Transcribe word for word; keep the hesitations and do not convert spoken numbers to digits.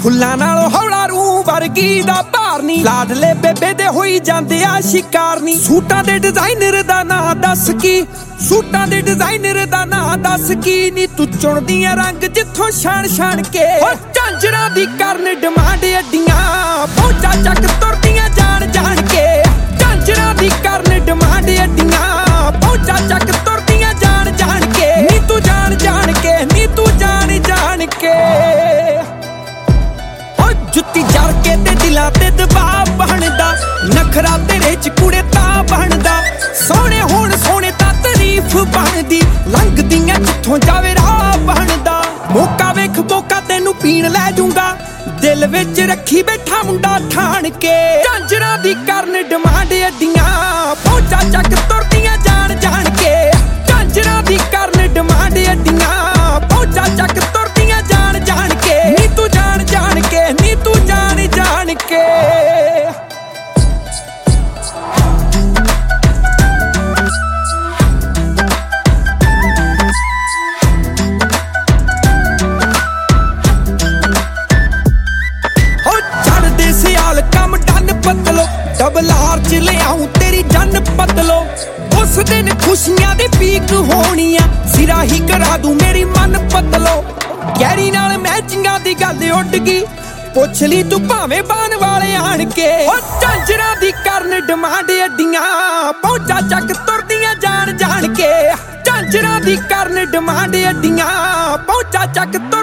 ਫੁੱਲਾਂ ਨਾਲੋਂ ਹੌਲਾ ਰੂ ਵਰਗੀ ਦਾ ਭਾਰ ਨੀ, ਲਾਡਲੇ ਬੇਬੇ ਦੇ ਹੋਈ ਜਾਂਦੇ ਆ ਸ਼ਿਕਾਰ ਨੀ। ਸੂਟਾਂ ਦੇ ਡਿਜ਼ਾਈਨਰ ਦਾ ਨਾਂ ਦੱਸ ਕੀ, ਸੂਟਾਂ ਦੇ ਡਿਜ਼ਾਈਨਰ ਦਾ ਨਾਂ ਦੱਸ ਕੀ ਨੀ, ਤੂੰ ਚੁਣਦੀਆਂ ਰੰਗ ਜਿੱਥੋਂ ਛਾਣ ਛਾਣ ਕੇ। ਓ ਝਾਂਜਰਾਂ ਦੀ ਕਰਨ ਡਿਮਾਂਡ ਅੱਡੀਆਂ, ਪਹੁੰਚਾ ਚੱਕ ਤੁਰਦੀਆਂ ਜਾਣ ਜਾਣ ਕੇ। ਝਾਂਜਰਾਂ ਦੀ ਕਰਨ ਡਿਮਾਂਡ ਅੱਡੀਆਂ, ਪਹੁੰਚਾ ਚੱਕ ਤੁਰਦੀਆਂ ਜਾਣ ਜਾਣ ਕੇ। ਨੀ ਤੂੰ ਜਾਣ ਜਾਣ ਕੇ, ਨੀ ਤੂੰ ਜਾਣ ਜਾਣ ਕੇ। ਜੁੱਤੀ ਜੜ ਕੇ ਤੇ ਦਿਲਾਂ ਤੇ ਦਬਾਅ ਬਣਦਾ, ਨਖਰਾ ਤੇਰੇ ਚ ਕੁੜੇ ਤਾਂ ਬਣਦਾ। ਸੋਹਣੇ ਹੋਣ ਸੋਹਣੇ ਤਾਂ ਤਾਰੀਫ ਬਣਦੀ, ਲੰਘਦੀਆਂ ਜਿੱਥੋਂ ਜਾਵੇ ਰਾਹ ਬਣਦਾ। ਮੌਕਾ ਵੇਖ ਮੌਕਾ ਤੈਨੂੰ ਪੀਣ ਲੈ ਜੂੰਗਾ, ਦਿਲ ਵਿੱਚ ਰੱਖੀ ਬੈਠਾ ਮੁੰਡਾ ਠਾਣ ਕੇ। ਝਾਂਜਰਾਂ ਦੀ ਕਰਨ ਡਿਮਾਂਡ ਅੱਡੀਆਂ, ਪਹੁੰਚਾ ਚੱਕ ਤੁਰਦੀਆਂ ਜਾਣ ਜਾਣ ਕੇ। ਝਾਂਜਰਾਂ ਦੀ ਕਰਨ ਡਿਮਾਂਡ ਅੱਡੀਆਂ, ਪਹੁੰਚਾ ਚੱਕ ਤੁਰਦੀਆਂ ਜਾਣ ਜਾਣ ਕੇ। ਨੀ ਤੂੰ ਜਾਣ ਜਾਣ ਕੇ, ਨੀ ਤੂੰ ਜਾਣ ਜਾਣ ਕੇ। ਡਬਲ ਆਰਚ ਲਿਆਉਂ ਤੇਰੀ ਜੰਨ ਪਤਲੋ, ਉਸ ਦਿਨ ਖੁਸ਼ੀਆਂ ਦੀ ਪੀਕ ਹੋਣੀਆਂ, ਸਿਰਾ ਹੀ ਕਰਾ ਦੂੰ ਮੇਰੀ ਮਨ ਪਤਲੋ। ਗੈਰੀ ਨਾਲ ਮੈਚਿੰਗਾਂ ਦੀ ਗੱਲ ਉੱਡ ਗਈ, ਪੁੱਛ ਲਈ ਤੂੰ ਭਾਵੇਂ ਬਾਣ ਵਾਲੇ ਆਣ ਕੇ। ਓ ਝਾਂਜਰਾਂ ਦੀ ਕਰਨ ਡਿਮਾਂਡ ਅੱਡੀਆਂ, ਪਹੁੰਚਾ ਚੱਕ ਤੁਰਦੀਆਂ ਜਾਣ ਜਾਣ ਕੇ। ਝਾਂਜਰਾਂ ਦੀ ਕਰਨ ਡਿਮਾਂਡ ਅੱਡੀਆਂ, ਪਹੁੰਚਾ ਚੱਕ